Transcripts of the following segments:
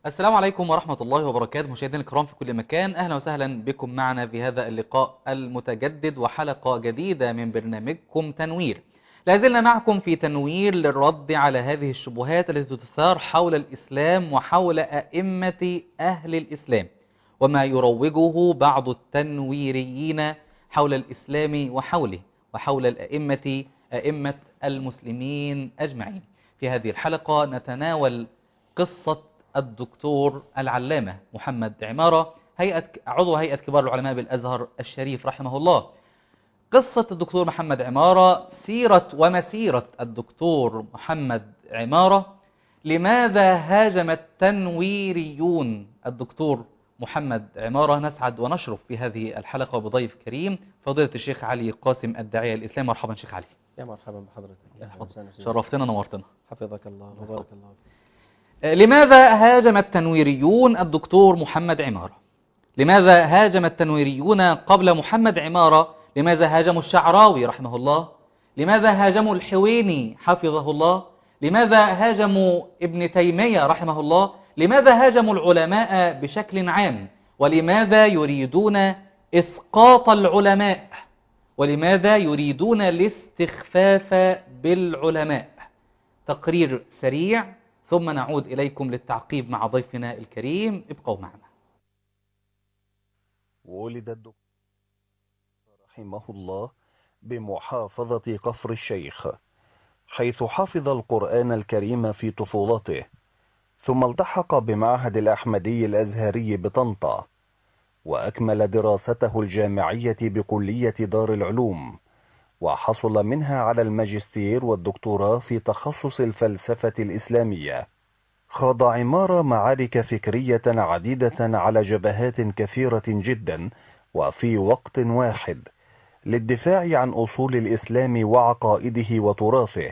السلام عليكم ورحمة الله وبركاته، مشاهدينا الكرام في كل مكان. أهلا وسهلا بكم معنا في هذا اللقاء المتجدد وحلقة جديدة من برنامجكم تنوير. لازلنا معكم في تنوير للرد على هذه الشبهات التي تثار حول الإسلام وحول أئمة أهل الإسلام، وما يروجه بعض التنويريين حول الإسلام وحول أئمة المسلمين أجمعين. في هذه الحلقة نتناول قصة الدكتور العلامة محمد عمارة، عضو هيئة كبار العلماء بالأزهر الشريف رحمه الله. قصة الدكتور محمد عمارة، سيرة ومسيرة الدكتور محمد عمارة. لماذا هاجم التنويريون الدكتور محمد عمارة؟ نسعد ونشرف في هذه الحلقة بضيف كريم فضيلة الشيخ علي قاسم الداعية الإسلام. مرحبا شيخ علي. يا مرحبا بحضرتك. شرفتنا نورتنا. حفظك الله وبارك الله فيك. لماذا هاجم التنويريون الدكتور محمد عمارة؟ لماذا هاجم التنويريون قبل محمد عمارة؟ لماذا هاجموا الشعراوي رحمه الله؟ لماذا هاجموا الحويني حفظه الله؟ لماذا هاجموا ابن تيمية رحمه الله؟ لماذا هاجموا العلماء بشكل عام؟ ولماذا يريدون إسقاط العلماء؟ ولماذا يريدون الاستخفاف بالعلماء؟ تقرير سريع ثم نعود إليكم للتعقيب مع ضيفنا الكريم. ابقوا معنا. ولد الدكتور رحمه الله بمحافظة كفر الشيخ، حيث حفظ القرآن الكريم في طفولته، ثم التحق بمعهد الأحمدي الأزهري بطنطا، وأكمل دراسته الجامعية بكلية دار العلوم، وحصل منها على الماجستير والدكتوراه في تخصص الفلسفة الإسلامية. خاض عمارة معارك فكرية عديدة على جبهات كثيرة جدا وفي وقت واحد، للدفاع عن أصول الإسلام وعقائده وتراثه،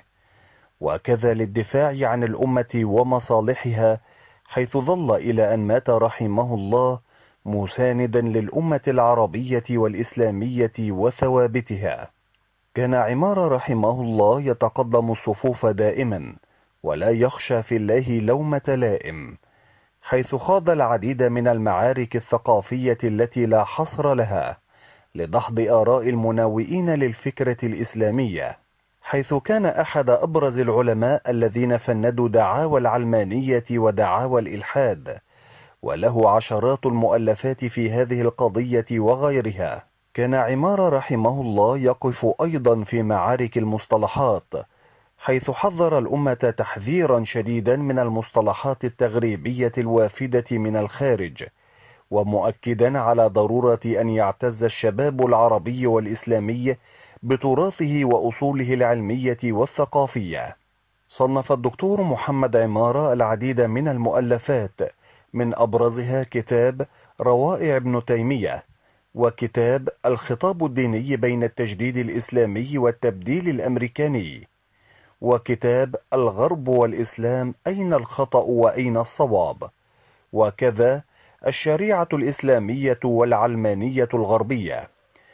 وكذا للدفاع عن الأمة ومصالحها، حيث ظل إلى أن مات رحمه الله مساندا للأمة العربية والإسلامية وثوابتها. كان عمارة رحمه الله يتقدم الصفوف دائما، ولا يخشى في الله لومة لائم، حيث خاض العديد من المعارك الثقافية التي لا حصر لها لدحض آراء المناوئين للفكرة الإسلامية، حيث كان أحد أبرز العلماء الذين فندوا دعاوى العلمانية ودعاوى الإلحاد، وله عشرات المؤلفات في هذه القضية وغيرها. كان عمارة رحمه الله يقف أيضا في معارك المصطلحات، حيث حذر الأمة تحذيرا شديدا من المصطلحات التغريبية الوافدة من الخارج، ومؤكدا على ضرورة أن يعتز الشباب العربي والإسلامي بتراثه وأصوله العلمية والثقافية. صنف الدكتور محمد عمارة العديد من المؤلفات، من أبرزها كتاب روائع ابن تيمية، وكتاب الخطاب الديني بين التجديد الإسلامي والتبديل الأمريكاني، وكتاب الغرب والإسلام أين الخطأ وأين الصواب، وكذا الشريعة الإسلامية والعلمانية الغربية،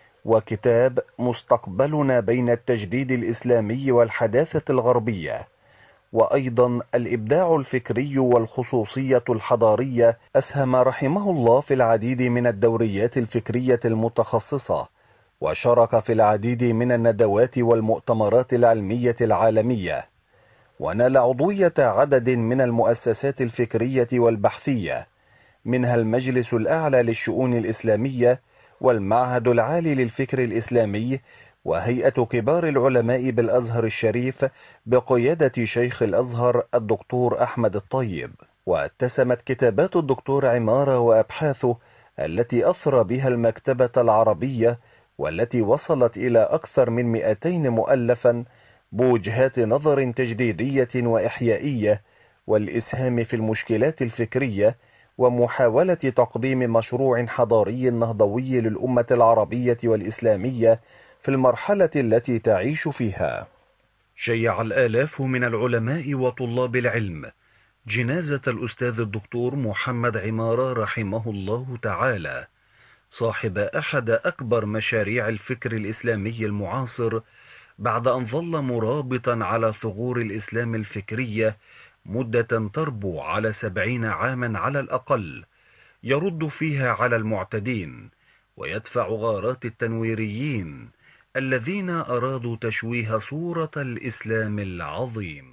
وكتاب مستقبلنا بين التجديد الإسلامي والحداثة الغربية، وأيضا الإبداع الفكري والخصوصية الحضارية. أسهم رحمه الله في العديد من الدوريات الفكرية المتخصصة، وشارك في العديد من الندوات والمؤتمرات العلمية العالمية، ونال عضوية عدد من المؤسسات الفكرية والبحثية، منها المجلس الأعلى للشؤون الإسلامية، والمعهد العالي للفكر الإسلامي، وهيئة كبار العلماء بالأزهر الشريف بقيادة شيخ الأزهر الدكتور أحمد الطيب. واتسمت كتابات الدكتور عمارة وأبحاثه التي أثرى بها المكتبة العربية، والتي وصلت إلى أكثر من 200 مؤلفا، بوجهات نظر تجديدية وإحيائية، والإسهام في المشكلات الفكرية، ومحاولة تقديم مشروع حضاري نهضوي للأمة العربية والإسلامية في المرحلة التي تعيش فيها. شيع الآلاف من العلماء وطلاب العلم جنازة الأستاذ الدكتور محمد عمارة رحمه الله تعالى، صاحب أحد أكبر مشاريع الفكر الإسلامي المعاصر، بعد أن ظل مرابطا على ثغور الإسلام الفكرية مدة تربو على 70 عاما على الأقل، يرد فيها على المعتدين ويدفع غارات التنويريين الذين أرادوا تشويه صورة الإسلام العظيم.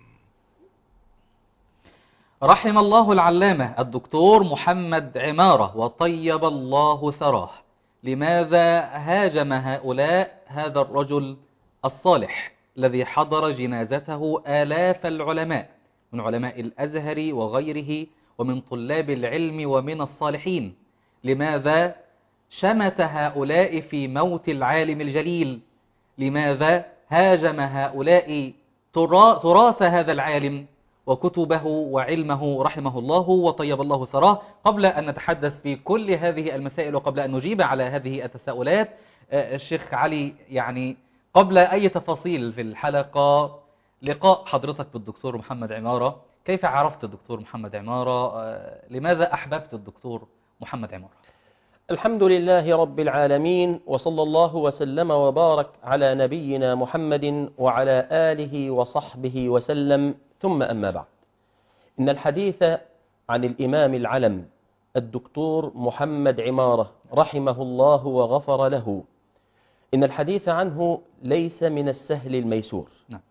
رحم الله العلامة الدكتور محمد عمارة وطيب الله ثراه. لماذا هاجم هؤلاء هذا الرجل الصالح الذي حضر جنازته آلاف العلماء من علماء الأزهر وغيره ومن طلاب العلم ومن الصالحين؟ لماذا شمت هؤلاء في موت العالم الجليل؟ لماذا هاجم هؤلاء تراث هذا العالم وكتبه وعلمه رحمه الله وطيب الله ثراه؟ قبل أن نتحدث في كل هذه المسائل وقبل أن نجيب على هذه التساؤلات، الشيخ علي، يعني قبل أي تفاصيل في الحلقة، لقاء حضرتك بالدكتور محمد عمارة، كيف عرفت الدكتور محمد عمارة؟ لماذا أحببت الدكتور محمد عمارة؟ الحمد لله رب العالمين، وصلى الله وسلم وبارك على نبينا محمد وعلى آله وصحبه وسلم، ثم أما بعد. إن الحديث عن الإمام العلم الدكتور محمد عمارة رحمه الله وغفر له، إن الحديث عنه ليس من السهل الميسور.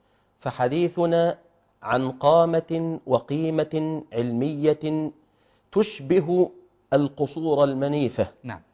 فحديثنا عن قامة وقيمة علمية تشبه القصور المنيفة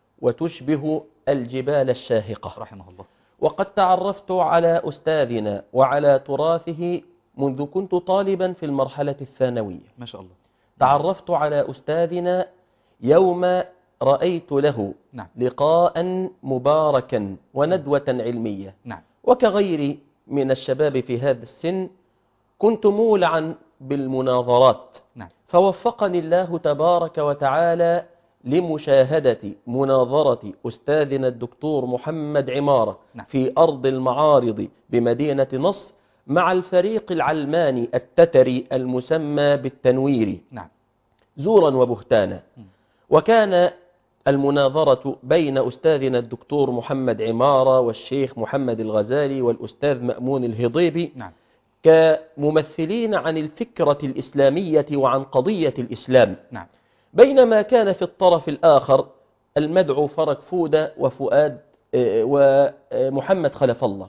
وتشبه الجبال الشاهقة رحمه الله. وقد تعرفت على أستاذنا وعلى تراثه منذ كنت طالبا في المرحلة الثانوية. ما شاء الله. تعرفت على أستاذنا يوم رأيت له لقاء مباركا وندوة علمية. وكغيري من الشباب في هذا السن كنت مولعا بالمناظرات، فوفقني الله تبارك وتعالى لمشاهدة مناظرة أستاذنا الدكتور محمد عمارة في أرض المعارض بمدينة نصر مع الفريق العلماني التتري المسمى بالتنوير زورا وبهتانا. وكان المناظرة بين أستاذنا الدكتور محمد عمارة والشيخ محمد الغزالي والأستاذ مأمون الهضيبي كممثلين عن الفكرة الإسلامية وعن قضية الإسلام. بينما كان في الطرف الآخر المدعو فرج فودة وفؤاد ومحمد خلف الله.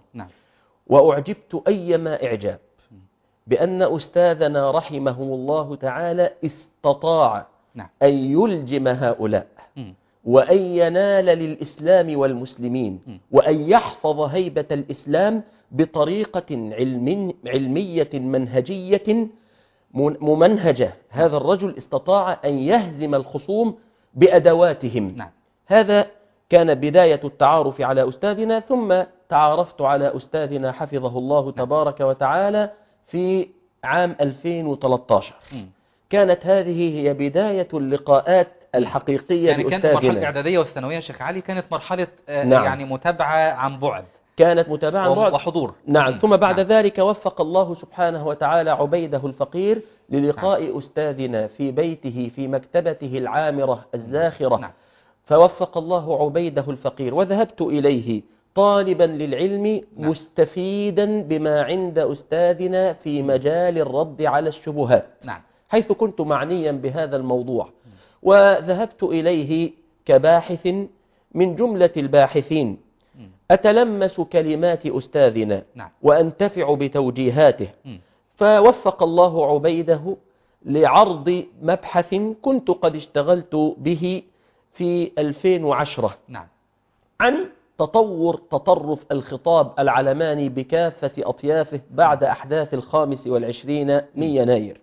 وأعجبت أيما إعجاب بأن أستاذنا رحمه الله تعالى استطاع أن يلجم هؤلاء وأن ينال للإسلام والمسلمين وأن يحفظ هيبة الإسلام بطريقة علمية منهجية ممنهجة. هذا الرجل استطاع أن يهزم الخصوم بأدواتهم. هذا كان بداية التعارف على أستاذنا، ثم تعارفت على أستاذنا حفظه الله تبارك وتعالى في عام 2013. كانت هذه هي بداية اللقاءات الحقيقية يعني كانت مرحلة الإعدادية والثانوية شيخ علي كانت مرحلة يعني متابعة عن بعد، كانت متابعة عن بعد وحضور. ثم بعد ذلك وفق الله سبحانه وتعالى عبيده الفقير للقاء أستاذنا في بيته في مكتبته العامرة الزاخرة. فوفق الله عبيده الفقير وذهبت إليه طالبا للعلم مستفيدا بما عند أستاذنا في مجال الرد على الشبهات، حيث كنت معنيا بهذا الموضوع. وذهبت إليه كباحث من جملة الباحثين أتلمس كلمات أستاذنا وأنتفع بتوجيهاته. فوفق الله عبيده لعرض مبحث كنت قد اشتغلت به في 2010 عن تطرف الخطاب العلماني بكافة أطيافه بعد أحداث 25 من يناير.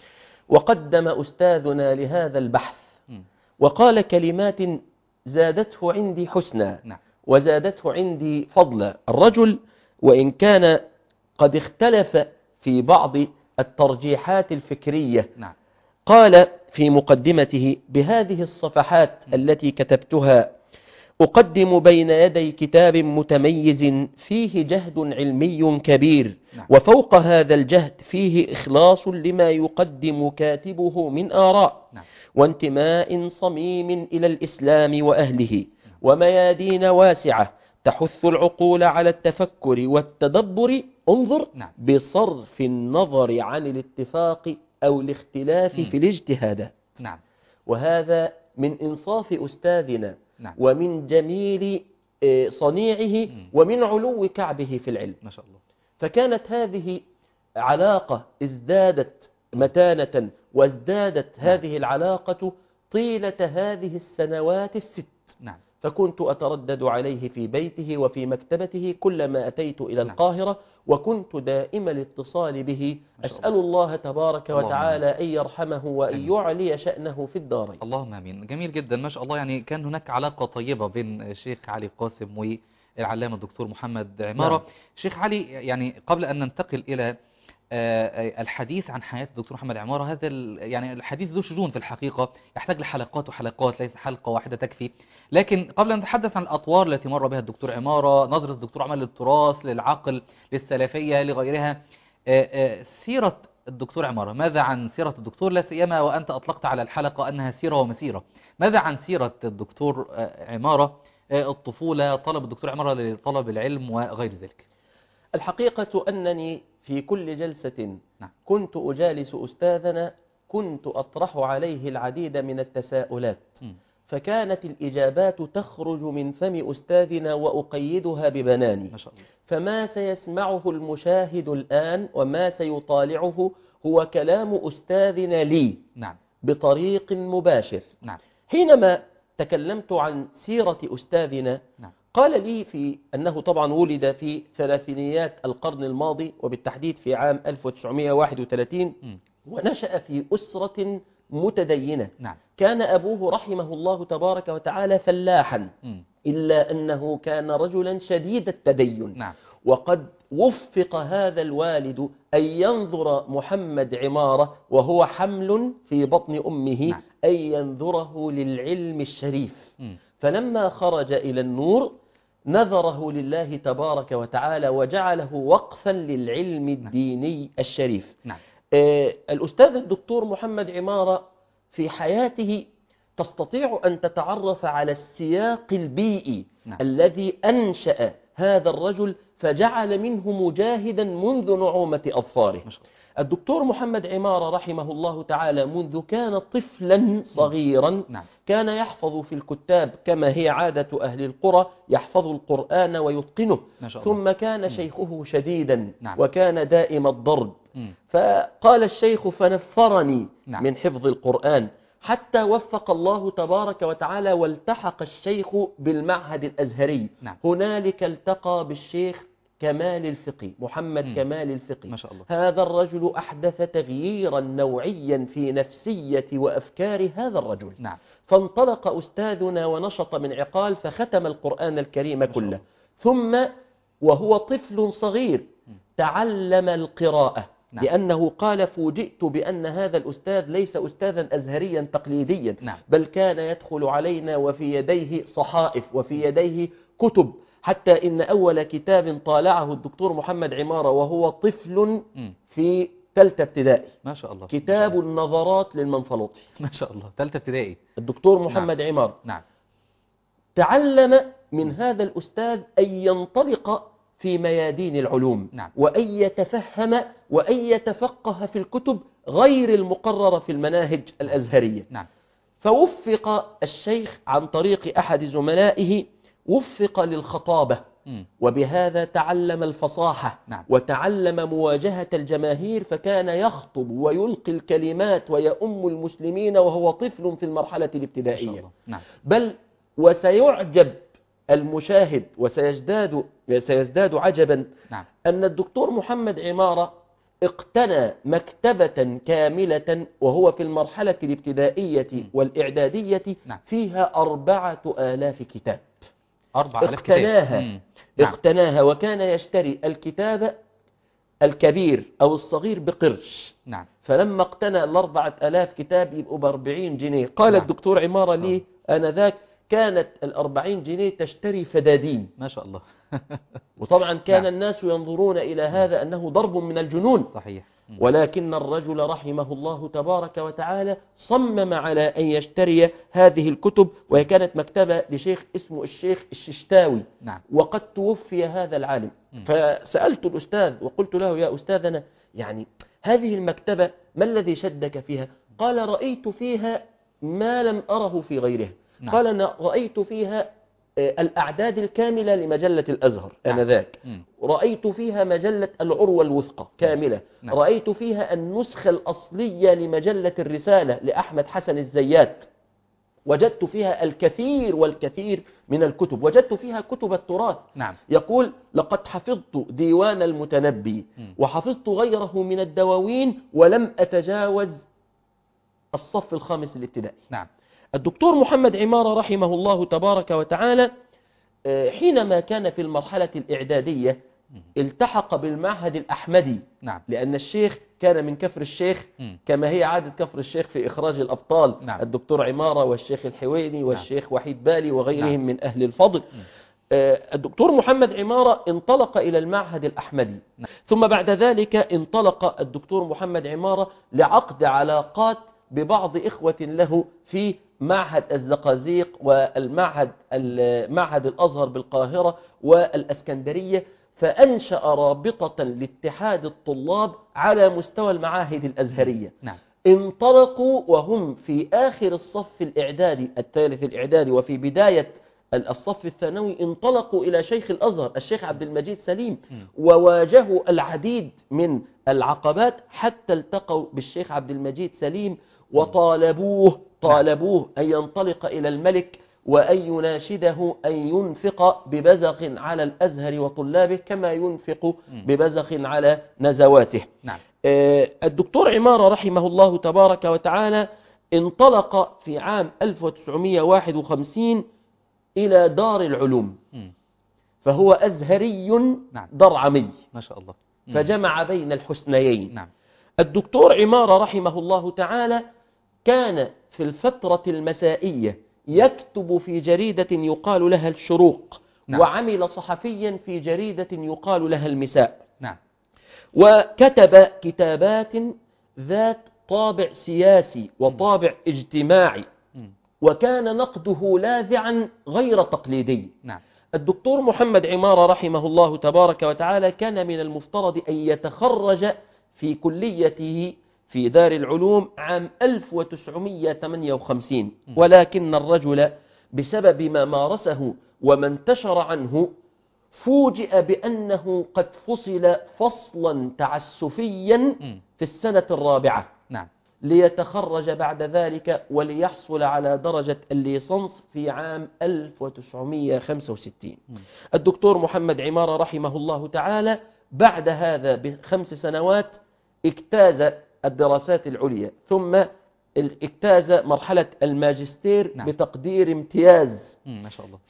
وقدم أستاذنا لهذا البحث وقال كلمات زادته عندي حسنا وزادته عندي فضلا. الرجل وإن كان قد اختلف في بعض الترجيحات الفكرية قال في مقدمته: بهذه الصفحات التي كتبتها أقدم بين يدي كتاب متميز فيه جهد علمي كبير، وفوق هذا الجهد فيه إخلاص لما يقدم كاتبه من آراء وانتماء صميم إلى الإسلام وأهله، وميادين واسعة تحث العقول على التفكر والتدبر. انظر بصرف النظر عن الاتفاق أو الاختلاف في الاجتهادات. نعم. وهذا من إنصاف أستاذنا نعم. ومن جميل صنيعه ومن علو كعبه في العلم. ما شاء الله. فكانت هذه علاقة ازدادت متانة، وازدادت هذه العلاقة طيلة هذه السنوات الست. نعم. فكنت أتردد عليه في بيته وفي مكتبته كلما أتيت إلى القاهرة، وكنت دائم الاتصال به. أسأل الله تبارك وتعالى أن يرحمه وأن يعلي شأنه في الدارين. اللهم آمين. جميل جدا ما شاء الله. يعني كان هناك علاقة طيبة بين الشيخ علي قاسم والعلامة الدكتور محمد عمارة. نعم. شيخ علي، يعني قبل أن ننتقل إلى الحديث عن حياة الدكتور محمد عمارة، هذا يعني الحديث ذو شجون في الحقيقة، يحتاج لحلقات وحلقات، ليس حلقة واحدة تكفي. لكن قبل أن نتحدث عن الأطوار التي مر بها الدكتور عمارة، نظرة الدكتور عمر للتراث، للعقل، للسلفية، لغيرها، سيرة الدكتور عمارة، ماذا عن سيرة الدكتور؟ لا سيما وأنت أطلقت على الحلقة أنها سيرة ومسيرة. ماذا عن سيرة الدكتور عمارة، الطفولة، طلب الدكتور عمارة لطلب العلم وغير ذلك؟ الحقيقة أنني في كل جلسة كنت أجالس أستاذنا كنت أطرح عليه العديد من التساؤلات، فكانت الإجابات تخرج من فم أستاذنا وأقيدها ببناني. ما شاء الله. فما سيسمعه المشاهد الآن وما سيطالعه هو كلام أستاذنا لي. نعم. بطريق مباشر. نعم. حينما تكلمت عن سيرة أستاذنا، نعم. قال لي في أنه طبعا ولد في ثلاثينيات القرن الماضي، وبالتحديد في عام 1931، ونشأ في أسرة متدينة. نعم. كان أبوه رحمه الله تبارك وتعالى فلاحا، إلا أنه كان رجلا شديد التدين. نعم. وقد وفق هذا الوالد أن ينظر محمد عمارة وهو حمل في بطن أمه. نعم. أن ينظره للعلم الشريف. فلما خرج إلى النور نظره لله تبارك وتعالى وجعله وقفا للعلم الديني الشريف. نعم. الأستاذ الدكتور محمد عمارة في حياته تستطيع أن تتعرف على السياق البيئي الذي أنشأ هذا الرجل فجعل منه مجاهدا منذ نعومة أظفاره. الدكتور محمد عمارة رحمه الله تعالى منذ كان طفلا صغيرا كان يحفظ في الكتاب كما هي عادة أهل القرى، يحفظ القرآن ويتقنه. ثم كان شيخه شديدا وكان دائم الضرب، فقال الشيخ فنفرني من حفظ القرآن، حتى وفق الله تبارك وتعالى والتحق الشيخ بالمعهد الأزهري. هنالك التقى بالشيخ كمال الفقي، محمد كمال الفقي. ما شاء الله. هذا الرجل أحدث تغييرا نوعيا في نفسية وأفكار هذا الرجل. فانطلق أستاذنا ونشط من عقال فختم القرآن الكريم كله. ثم وهو طفل صغير تعلم القراءة. لأنه قال فوجئت بأن هذا الأستاذ ليس أستاذا أزهريا تقليديا، بل كان يدخل علينا وفي يديه صحائف وفي يديه كتب، حتى إن أول كتاب طالعه الدكتور محمد عمارة وهو طفل في ثالثة ابتدائي، ما شاء الله، كتاب النظرات للمنفلوطي. ما شاء الله، ثالثة ابتدائي الدكتور محمد عمارة. تعلم من هذا الأستاذ أن ينطلق في ميادين العلوم، وأن يتفهم وأن يتفقه في الكتب غير المقررة في المناهج الأزهرية. فوفق الشيخ عن طريق أحد زملائه، وفق للخطابة، وبهذا تعلم الفصاحة وتعلم مواجهة الجماهير، فكان يخطب ويلقي الكلمات ويؤم المسلمين وهو طفل في المرحلة الابتدائية. بل وسيعجب المشاهد وسيزداد عجبا أن الدكتور محمد عمارة اقتنى مكتبة كاملة وهو في المرحلة الابتدائية والإعدادية فيها 4000 كتاب. اقتناها وكان يشتري الكتاب الكبير أو الصغير بقرش. فلما اقتنى 4000 كتاب يبقوا ب40 جنيه. قال الدكتور عمارة لي آنذاك كانت 40 جنيه تشتري فدادين. ما شاء الله. وطبعا كان الناس ينظرون إلى هذا أنه ضرب من الجنون. صحيح. ولكن الرجل رحمه الله تبارك وتعالى صمم على أن يشتري هذه الكتب، وهي كانت مكتبة لشيخ اسمه الشيخ الششتاوي. وقد توفي هذا العالم. فسألت الأستاذ وقلت له يا أستاذنا، يعني هذه المكتبة ما الذي شدك فيها؟ قال رأيت فيها ما لم أره في غيرها. نعم. قال أنا رأيت فيها الأعداد الكاملة لمجلة الأزهر آنذاك. رأيت فيها مجلة العروة الوثقى كاملة. نعم. رأيت فيها النسخة الأصلية لمجلة الرسالة لأحمد حسن الزيات. وجدت فيها الكثير والكثير من الكتب، وجدت فيها كتب التراث. نعم. يقول لقد حفظت ديوان المتنبي وحفظت غيره من الدواوين ولم أتجاوز الصف الخامس الابتدائي. نعم. الدكتور محمد عمارة رحمه الله تبارك وتعالى حينما كان في المرحلة الإعدادية التحق بالمعهد الأحمدي. نعم. لأن الشيخ كان من كفر الشيخ كما هي عادة كفر الشيخ في إخراج الأبطال. نعم. الدكتور عمارة والشيخ الحويني والشيخ وحيد بالي وغيرهم نعم. من أهل الفضل. الدكتور محمد عمارة انطلق إلى المعهد الأحمدي. نعم. ثم بعد ذلك انطلق الدكتور محمد عمارة لعقد علاقات ببعض إخوة له في معهد الزقازيق والمعهد معهد الأزهر بالقاهرة والأسكندرية، فأنشأ رابطة لاتحاد الطلاب على مستوى المعاهد الأزهرية. نعم. انطلقوا وهم في آخر الصف الإعدادي الثالث الإعدادي وفي بداية الصف الثانوي انطلقوا إلى شيخ الأزهر الشيخ عبد المجيد سليم وواجهوا العديد من العقبات حتى التقوا بالشيخ عبد المجيد سليم وطالبوه أن ينطلق إلى الملك وأن يناشده أن ينفق ببزغ على الأزهر وطلابه كما ينفق ببزغ على نزواته. نعم. الدكتور عمارة رحمه الله تبارك وتعالى انطلق في عام 1951 إلى دار العلوم، فهو أزهري درعمي ما شاء الله، فجمع بين الحسنيين. نعم. الدكتور عمارة رحمه الله تعالى كان في الفترة المسائية يكتب في جريدة يقال لها الشروق. نعم. وعمل صحفيا في جريدة يقال لها المساء. نعم. وكتب كتابات ذات طابع سياسي وطابع اجتماعي، وكان نقده لاذعا غير تقليدي. نعم. الدكتور محمد عمارة رحمه الله تبارك وتعالى كان من المفترض أن يتخرج في كليته في دار العلوم عام 1958، ولكن الرجل بسبب ما مارسه وما انتشر عنه فوجئ بأنه قد فصل فصلا تعسفيا في السنة الرابعة. نعم. ليتخرج بعد ذلك وليحصل على درجة الليسانس في عام 1965. الدكتور محمد عمارة رحمه الله تعالى بعد هذا ب5 سنوات اجتاز الدراسات العليا، ثم اجتاز مرحلة الماجستير. نعم. بتقدير امتياز ما شاء الله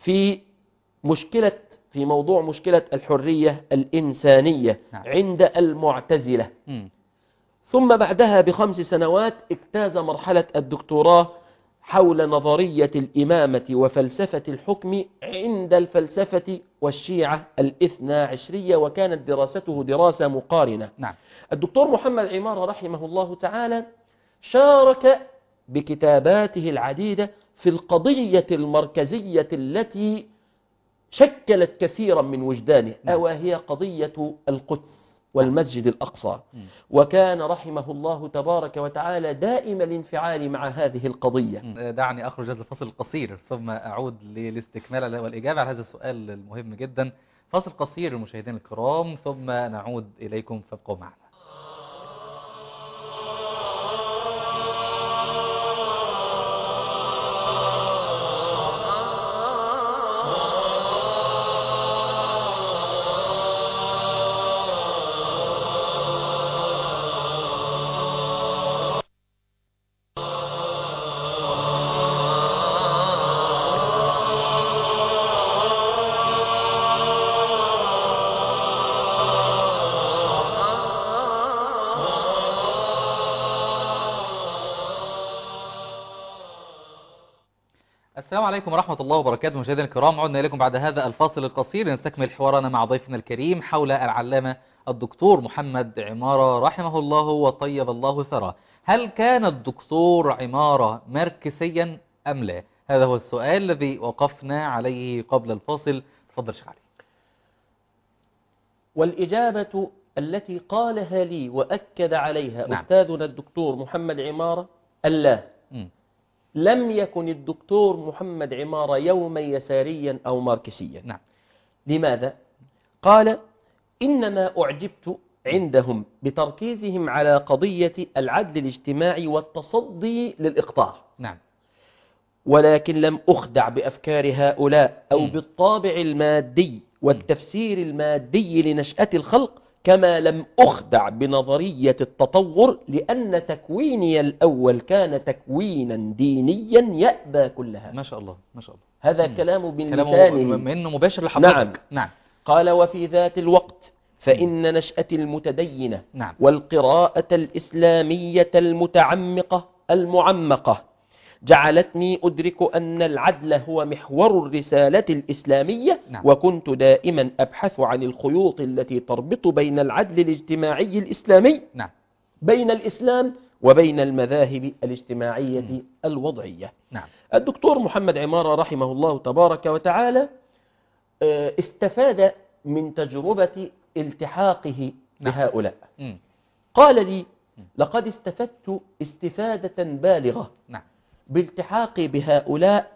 في موضوع مشكلة الحرية الإنسانية. نعم. عند المعتزلة. ثم بعدها ب5 سنوات اجتاز مرحلة الدكتوراه حول نظرية الإمامة وفلسفة الحكم عند الفلسفة والشيعة الاثنى عشرية، وكانت دراسته دراسة مقارنة. نعم. الدكتور محمد عمارة رحمه الله تعالى شارك بكتاباته العديدة في القضية المركزية التي شكلت كثيرا من وجدانه. نعم. وهي قضية القدس والمسجد الأقصى. وكان رحمه الله تبارك وتعالى دائم الانفعال مع هذه القضية. دعني أخرج هذا الفصل القصير ثم أعود للاستكمال والإجابة على هذا السؤال المهم جدا. فصل قصير المشاهدين الكرام ثم نعود إليكم، فابقوا معنا. السلام عليكم ورحمة الله وبركاته. مشاهدينا الكرام، عدنا إليكم بعد هذا الفاصل القصير نستكمل حوارنا مع ضيفنا الكريم حول العلامة الدكتور محمد عمارة رحمه الله وطيب الله ثراه. هل كان الدكتور عمارة ماركسيا أم لا؟ هذا هو السؤال الذي وقفنا عليه قبل الفاصل. تفضل شيخ علي. والإجابة التي قالها لي وأكد عليها نعم. أستاذنا الدكتور محمد عمارة ألا مم. لم يكن الدكتور محمد عمارة يوما يساريا أو ماركسيا. نعم. لماذا؟ قال إنما أعجبت عندهم بتركيزهم على قضية العدل الاجتماعي والتصدي للإقطاع، نعم. ولكن لم أخدع بأفكار هؤلاء أو مم. بالطابع المادي والتفسير المادي لنشأة الخلق، كما لم أخدع بنظرية التطور، لأن تكويني الأول كان تكوينا دينيا يأبى كلها. ما شاء الله ما شاء الله. هذا مم. كلام من كلامه لسانه. منه مباشر لحضرتك. نعم. نعم. قال وفي ذات الوقت فإن نشأة المتدينة نعم. والقراءة الإسلامية المتعمقة المعمقة جعلتني أدرك أن العدل هو محور الرسالة الإسلامية. نعم. وكنت دائما أبحث عن الخيوط التي تربط بين العدل الاجتماعي الإسلامي نعم. بين الإسلام وبين المذاهب الاجتماعية الوضعية. نعم. الدكتور محمد عمارة رحمه الله تبارك وتعالى استفاد من تجربة التحاقه نعم. بهؤلاء. مم. قال لي لقد استفدت استفادة بالغة نعم. بالتحاقي بهؤلاء،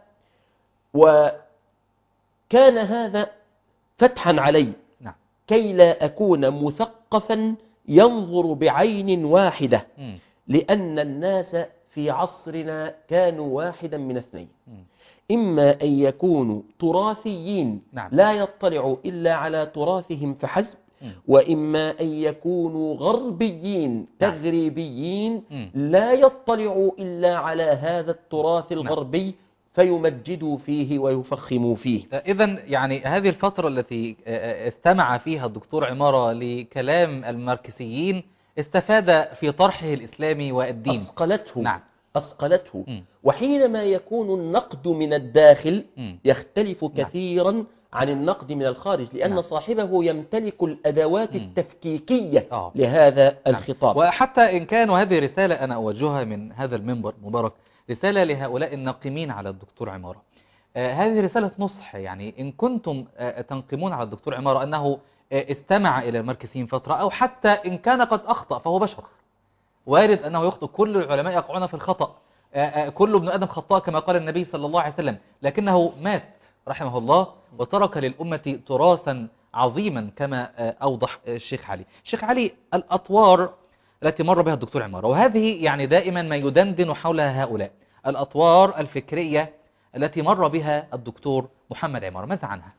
وكان هذا فتحا علي نعم. كي لا أكون مثقفا ينظر بعين واحدة، مم. لأن الناس في عصرنا كانوا واحدا من اثنين: مم. إما أن يكونوا تراثيين نعم. لا يطلعوا إلا على تراثهم فحسب، مم. وإما أن يكونوا غربيين نعم. تغريبيين مم. لا يطلعوا إلا على هذا التراث الغربي فيمجدوا فيه ويفخموا فيه. إذا يعني هذه الفترة التي استمع فيها الدكتور عمارة لكلام الماركسيين استفاد في طرحه الإسلامي والدين. أصقلته. نعم. أصقلته. مم. وحينما يكون النقد من الداخل مم. يختلف نعم. كثيرا عن النقد من الخارج، لأن نعم. صاحبه يمتلك الأدوات مم. التفكيكية آه. لهذا نعم. الخطاب. وحتى إن كان هذه رسالة أنا أوجهها من هذا المنبر مبارك، رسالة لهؤلاء الناقمين على الدكتور عمارة. هذه رسالة نصح، يعني إن كنتم تنقمون على الدكتور عمارة أنه استمع إلى الماركسيين فترة، أو حتى إن كان قد أخطأ فهو بشر، وارد أنه يخطئ، كل العلماء يقعون في الخطأ، كل ابن آدم خطاء كما قال النبي صلى الله عليه وسلم، لكنه مات رحمه الله وترك للأمة تراثا عظيما كما أوضح الشيخ علي. الشيخ علي، الأطوار التي مر بها الدكتور عمارة، وهذه يعني دائما ما يدندن حولها هؤلاء، الأطوار الفكرية التي مر بها الدكتور محمد عمارة، ماذا عنها؟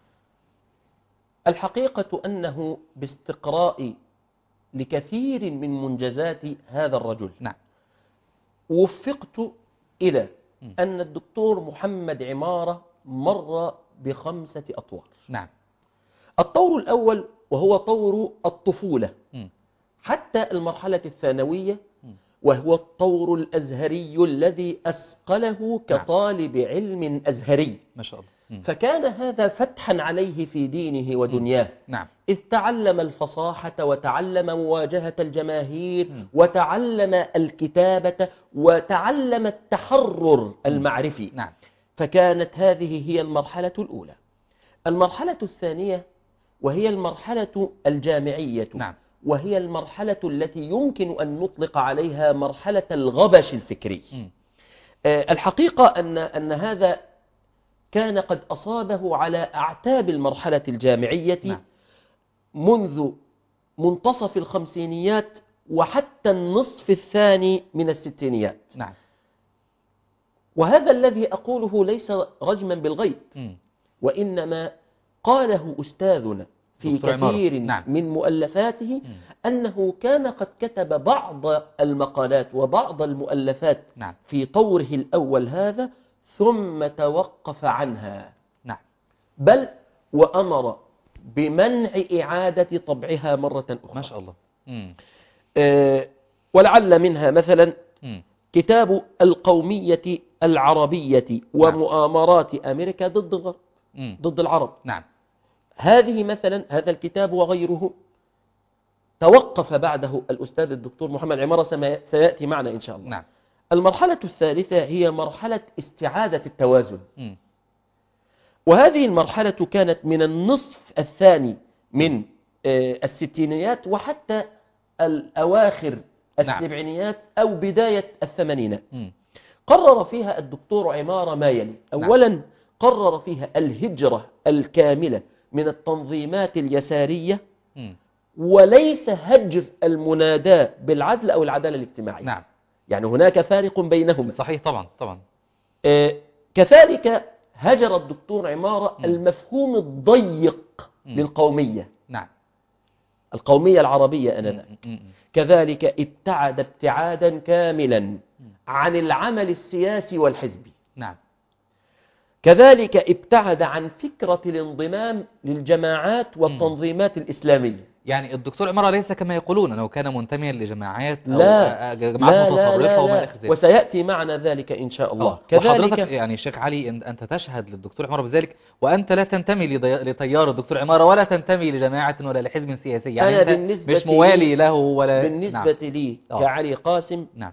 الحقيقة أنه باستقراء لكثير من منجزات هذا الرجل نعم. وفقت إلى أن الدكتور محمد عمارة مر ب5 أطوار. نعم. الطور الأول وهو طور الطفولة م. حتى المرحلة الثانوية، وهو الطور الأزهري الذي أسقله كطالب علم أزهري. ما شاء الله. فكان هذا فتحا عليه في دينه ودنياه. نعم. إذ تعلم الفصاحة وتعلم مواجهة الجماهير وتعلم الكتابة وتعلم التحرر المعرفي. نعم. فكانت هذه هي المرحلة الأولى. المرحلة الثانية وهي المرحلة الجامعية. نعم. وهي المرحلة التي يمكن أن نطلق عليها مرحلة الغبش الفكري. الحقيقة أن هذا كان قد أصابه على أعتاب المرحلة الجامعية. نعم. منذ منتصف الخمسينيات وحتى النصف الثاني من الستينيات. نعم. وهذا الذي أقوله ليس رجما بالغيب، وإنما قاله أستاذنا في كثير نعم. من مؤلفاته أنه كان قد كتب بعض المقالات وبعض المؤلفات نعم. في طوره الأول هذا ثم توقف عنها. نعم. بل وأمر بمنع إعادة طبعها مرة أخرى. ما شاء الله. ولعل منها مثلا كتاب القومية العربية ومؤامرات أمريكا ضد الغرب، ضد العرب. نعم. هذه مثلا هذا الكتاب وغيره توقف بعده الأستاذ الدكتور محمد عمارة، سيأتي معنا إن شاء الله. نعم. المرحلة الثالثة هي مرحلة استعادة التوازن. وهذه المرحلة كانت من النصف الثاني من الستينيات وحتى الأواخر السبعينيات أو بداية الثمانينات. قرر فيها الدكتور عمارة ما يلي: أولا قرر فيها الهجرة الكاملة من التنظيمات اليسارية، وليس هجر المناداة بالعدل أو العدالة الاجتماعية. نعم. يعني هناك فارق بينهما. صحيح، طبعا طبعا. كذلك هجر الدكتور عمارة المفهوم الضيق للقومية. نعم. القومية العربية أنذاك. كذلك ابتعد ابتعادا كاملا عن العمل السياسي والحزبي. نعم. كذلك ابتعد عن فكرة الانضمام للجماعات والتنظيمات الإسلامية. يعني الدكتور عمارة ليس كما يقولون أنه كان منتميا لجماعات أو لا جماعات متطرفة وما إلى ذلك، وسيأتي معنا ذلك إن شاء الله. وحضرتك يعني الشيخ علي أنت تشهد للدكتور عمارة بذلك، وأنت لا تنتمي لتيار الدكتور عمارة ولا تنتمي لجماعة ولا لحزب سياسي، يعني أنا أنت مش موالي له ولا. بالنسبة لي كعلي قاسم، نعم،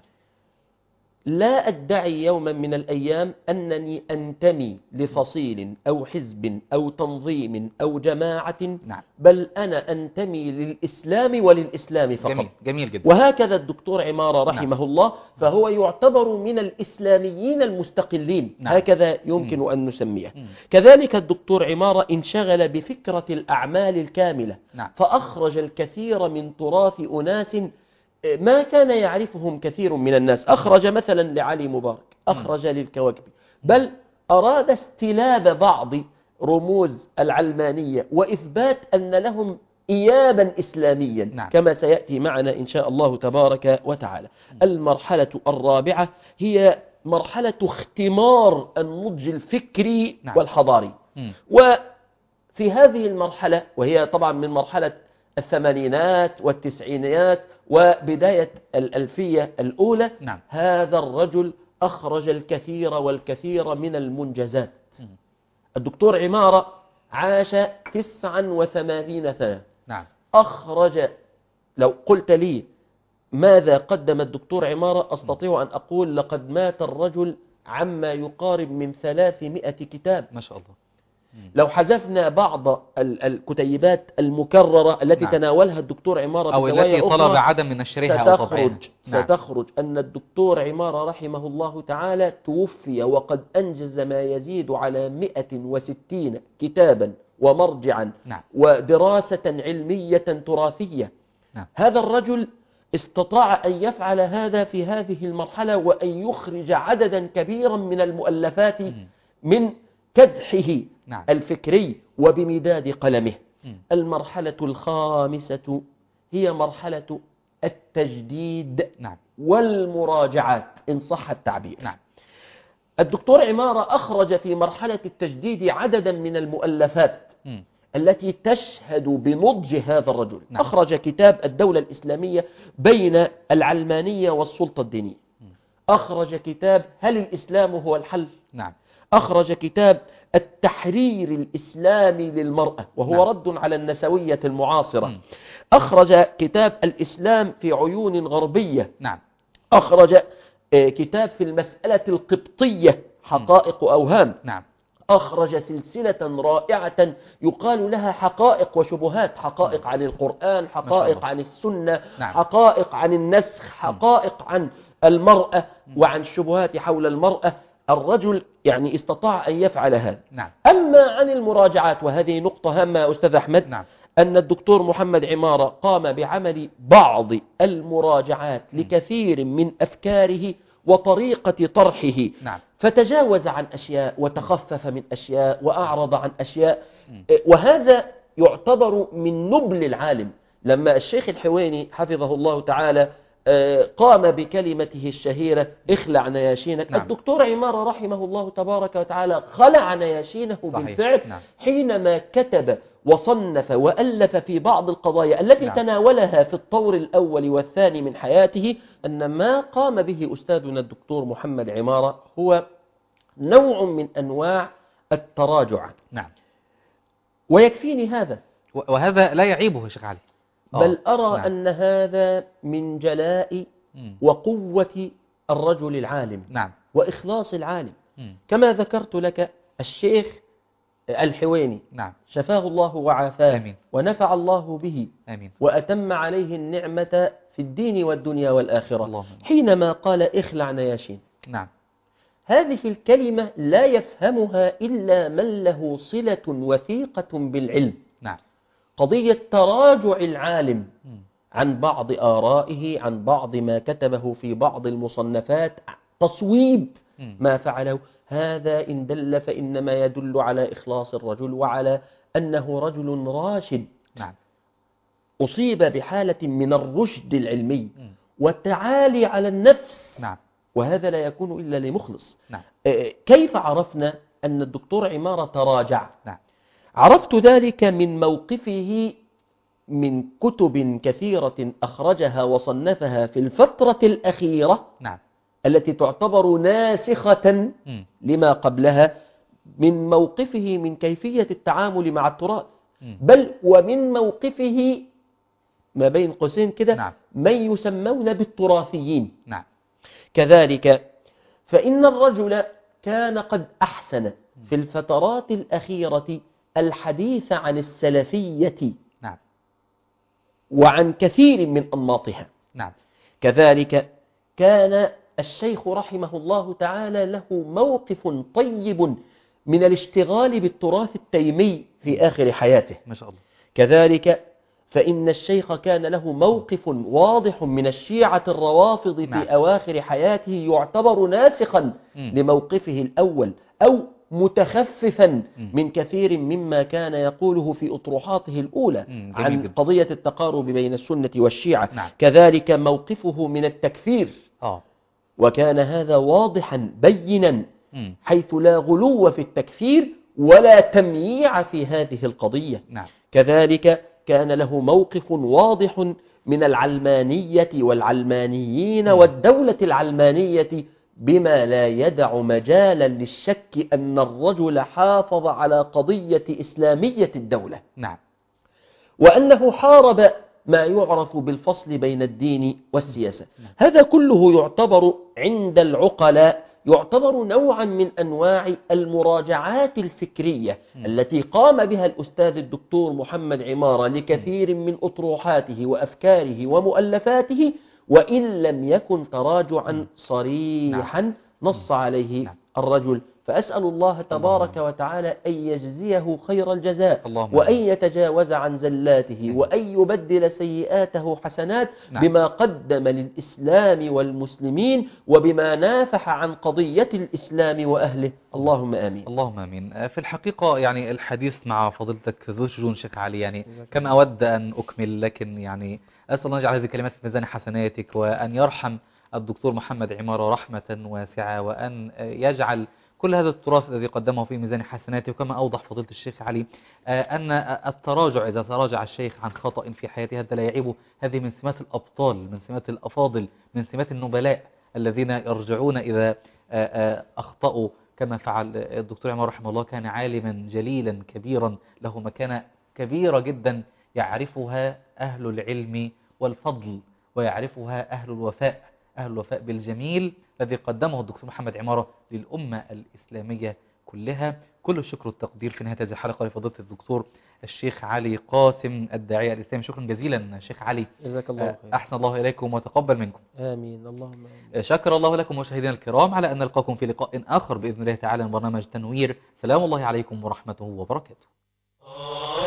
لا أدعي يوما من الأيام أنني أنتمي لفصيل أو حزب أو تنظيم أو جماعة. نعم. بل أنا أنتمي للإسلام وللإسلام فقط. جميل، جميل جدا. وهكذا الدكتور عمارة رحمه الله، فهو يعتبر من الإسلاميين المستقلين. هكذا يمكن أن نسميه. كذلك الدكتور عمارة انشغل بفكرة الأعمال الكاملة. فأخرج الكثير من تراث أناس ما كان يعرفهم كثير من الناس. أخرج مثلا لعلي مبارك، أخرج للكواكبي، بل أراد استلاب بعض رموز العلمانية وإثبات أن لهم إيابا إسلاميا. كما سيأتي معنا إن شاء الله تبارك وتعالى. المرحلة الرابعة هي مرحلة اختمار النضج الفكري والحضاري. وفي هذه المرحلة، وهي طبعا من مرحلة الثمانينات والتسعينيات وبداية الألفية الأولى، هذا الرجل أخرج الكثير والكثير من المنجزات. الدكتور عمارة عاش 89 سنة. أخرج، لو قلت لي ماذا قدم الدكتور عمارة أستطيع أن أقول لقد مات الرجل عما يقارب من 300 كتاب. ما شاء الله. لو حذفنا بعض الكتيبات المكررة التي تناولها الدكتور عمارة أو التي طلب عدم من نشرها أو طبعها، ستخرج أن الدكتور عمارة رحمه الله تعالى توفي وقد أنجز ما يزيد على 160 كتابا ومرجعا ودراسة علمية تراثية. هذا الرجل استطاع أن يفعل هذا في هذه المرحلة، وأن يخرج عددا كبيرا من المؤلفات من كدحه الفكري وبمداد قلمه. المرحلة الخامسة هي مرحلة التجديد والمراجعات إن صح التعبير. الدكتور عمارة أخرج في مرحلة التجديد عددا من المؤلفات التي تشهد بنضج هذا الرجل. أخرج كتاب الدولة الإسلامية بين العلمانية والسلطة الدينية. أخرج كتاب هل الإسلام هو الحل؟ أخرج كتاب التحرير الإسلامي للمرأة، وهو رد على النسوية المعاصرة. أخرج كتاب الإسلام في عيون غربية. أخرج كتاب في المسألة القبطية حقائق وأوهام. أخرج سلسلة رائعة يقال لها حقائق وشبهات: حقائق عن القرآن، حقائق عن السنة، حقائق عن النسخ، حقائق عن المرأة وعن الشبهات حول المرأة. الرجل يعني استطاع أن يفعل هذا. أما عن المراجعات، وهذه نقطة هامة أستاذ أحمد، أن الدكتور محمد عمارة قام بعمل بعض المراجعات لكثير من أفكاره وطريقة طرحه. فتجاوز عن أشياء وتخفف من أشياء وأعرض عن أشياء، وهذا يعتبر من نبل العالم. لما الشيخ الحويني حفظه الله تعالى قام بكلمته الشهيرة اخلع نياشينك، الدكتور عمارة رحمه الله تبارك وتعالى خلع نياشينه بالفعل حينما كتب وصنف وألف في بعض القضايا التي تناولها في الطور الأول والثاني من حياته. أن ما قام به أستاذنا الدكتور محمد عمارة هو نوع من أنواع التراجع. ويكفيني هذا، وهذا لا يعيبه شيخ علي، بل أرى أن هذا من جلاء وقوة الرجل العالم وإخلاص العالم. كما ذكرت لك، الشيخ الحويني نعم. شفاه الله وعافاه آمين. ونفع الله به آمين. وأتم عليه النعمة في الدين والدنيا والآخرة اللهم. حينما قال اخلع نياشين. نعم. هذه الكلمة لا يفهمها إلا من له صلة وثيقة بالعلم. نعم. قضية تراجع العالم مم. عن بعض آرائه، عن بعض ما كتبه في بعض المصنفات، تصويب ما فعله، هذا إن دل فإنما يدل على إخلاص الرجل وعلى أنه رجل راشد. نعم. أصيب بحالة من الرشد العلمي والتعالي على النفس. نعم. وهذا لا يكون إلا لمخلص. نعم. كيف عرفنا أن الدكتور عمارة تراجع؟ نعم. عرفت ذلك من موقفه من كتب كثيرة أخرجها وصنفها في الفترة الأخيرة. نعم. التي تعتبر ناسخة لما قبلها، من موقفه من كيفية التعامل مع التراث، بل ومن موقفه ما بين قوسين كده. نعم. من يسمون بالتراثيين. نعم. كذلك فإن الرجل كان قد أحسن في الفترات الأخيرة الحديث عن السلفية. نعم. وعن كثير من أنماطها. نعم. كذلك كان الشيخ رحمه الله تعالى له موقف طيب من الاشتغال بالتراث التيمي في آخر حياته ما شاء الله. كذلك فإن الشيخ كان له موقف واضح من الشيعة الروافض في أواخر حياته، يعتبر ناسخا لموقفه الأول أو متخففا من كثير مما كان يقوله في أطروحاته الأولى عن قضية التقارب بين السنة والشيعة. كذلك موقفه من التكفير، وكان هذا واضحا بينا، حيث لا غلو في التكفير ولا تمييع في هذه القضية. كذلك كان له موقف واضح من العلمانية والعلمانيين والدولة العلمانية، بما لا يدع مجالا للشك أن الرجل حافظ على قضية إسلامية الدولة. وأنه حارب ما يعرف بالفصل بين الدين والسياسة. هذا كله يعتبر عند العقلاء يعتبر نوعا من أنواع المراجعات الفكرية التي قام بها الأستاذ الدكتور محمد عمارة لكثير من أطروحاته وأفكاره ومؤلفاته، وإن لم يكن تراجعا صريحا نص عليه الرجل. فأسأل الله تبارك وتعالى أن يجزيه خير الجزاء، وأن يتجاوز عن زلاته، وأن يبدل سيئاته حسنات بما قدم للإسلام والمسلمين، وبما نافح عن قضية الإسلام وأهله. اللهم آمين. اللهم آمين. في الحقيقة يعني الحديث مع فضيلتك ذو شجون شيخ علي، يعني كم أود أن أكمل، لكن يعني أسأل الله يجعل هذه الكلمات في ميزان حسناتك، وأن يرحم الدكتور محمد عمارة رحمة واسعة، وأن يجعل كل هذا التراث الذي قدمه في ميزان حسناته. وكما أوضح فضيلة الشيخ علي أن التراجع، إذا تراجع الشيخ عن خطأ في حياته هذا لا يعيبه، هذه من سمات الأبطال، من سمات الأفاضل، من سمات النبلاء الذين يرجعون إذا أخطأوا، كما فعل الدكتور عمار رحمه الله. كان عالما جليلا كبيرا له مكانة كبيرة جدا يعرفها أهل العلم والفضل، ويعرفها أهل الوفاء، أهل الوفاء بالجميل الذي قدمه الدكتور محمد عمارة للأمة الإسلامية كلها. كل الشكر والتقدير في نهاية هذه الحلقة لفضيلة الدكتور الشيخ علي قاسم الداعية الإسلامي. شكرا جزيلا شيخ علي، جزاك الله خير. أحسن الله إليكم وتقبل منكم. آمين. اللهم آمين. شكر الله لكم مشاهدينا الكرام، على أن نلقاكم في لقاء آخر بإذن الله تعالى من برنامج تنوير. سلام الله عليكم ورحمته وبركاته.